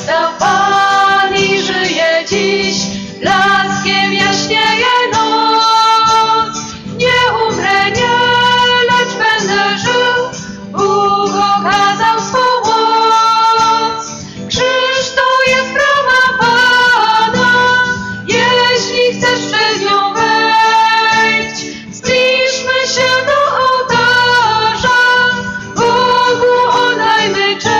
Zmartwychwstał Pan i żyje dziś, blaskiem jaśnieje noc. Nie umrę, nie, lecz będę żył, Bóg okazał swą moc. Krzyż to jest brama Pana, jeśli chcesz przez nią wejść, zbliżmy się do ołtarza, Bogu oddajmy cześć.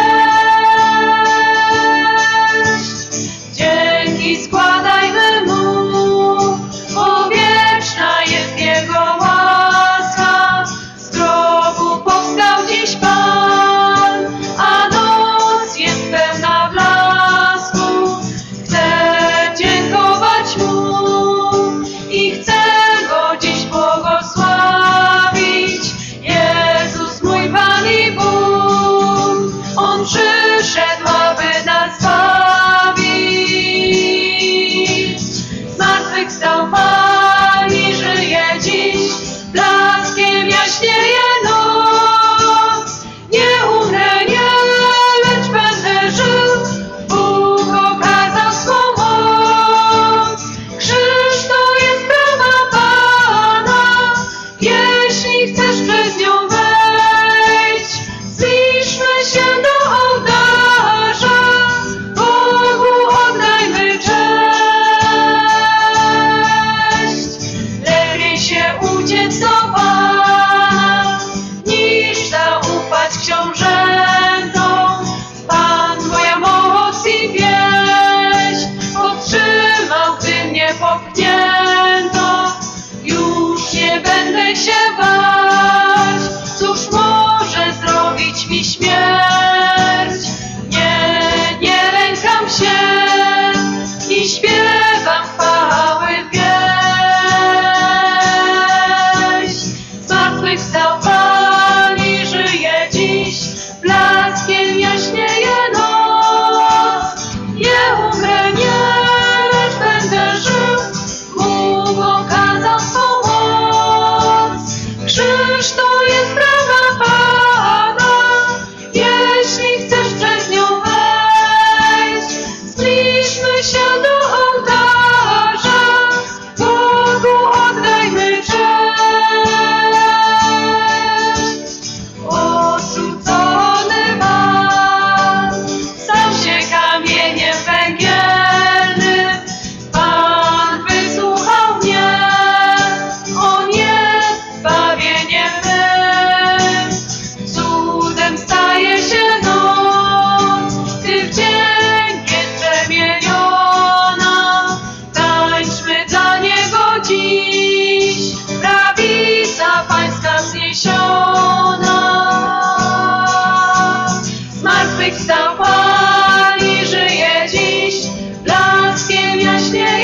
Dzięki składajmy Mu, bo wieczna jest Jego łaska. Z grobu powstał dziś Pan, a noc jest pełna blasku. Chcę dziękować Mu i chcę Go dziś błogosławić. Jezus mój Pan i Bóg, On przyszedł, aby nas zbawić. Zmartwychwstał Pan i żyje dziś, blaskiem jaśnieje noc. Nie umrę, nie, lecz będę żył, Bóg okazał swą moc. Krzyż to jest brama Pana, jeśli chcesz przez nią wejść, zbliżmy się do ołtarza, Bogu oddajmy cześć. Lepiej się uciec do Pana, niż zaufać książętom. Pan moja moc i pieśń podtrzymał, gdy mnie popchnięto. Już nie będę się bać, cóż może zrobić mi śmierć. Nie lękam się i śpiewam chwały pieśń. Zmartwychwstał Pan i żyje dziś, blaskiem jaśnieje noc. Nie umrę, nie, lecz będę żył, Bóg okazał swą moc. Krzyż to jest brama Pana, jeśli chcesz przez nią wejść, zbliżmy się do ołtarza, Bogu oddajmy cześć. Odrzucony Pan stał się kamieniem węgielnym. Pan wysłuchał mnie, On jest zbawieniem mym. Cudem staje się noc, gdy w dzień jest przemieniona. Tańczmy dla Niego dziś, prawica Pańska wzniesiona. Zmartwychwstał Pan i żyje dziś, blaskiem jaśnieje